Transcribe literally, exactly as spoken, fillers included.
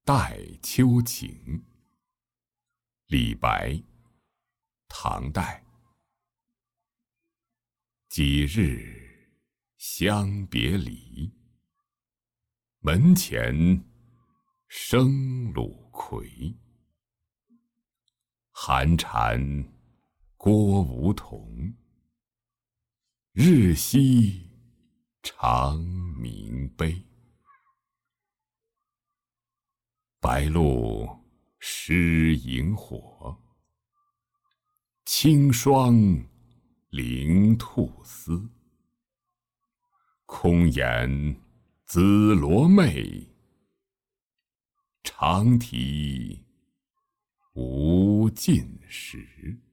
代秋晴。李白，唐代。几日相别离，门前生鲁葵。寒蝉聒梧桐，日夕长鸣悲。白露湿萤火，清霜凌兔丝。空言紫罗袂，长啼无尽时。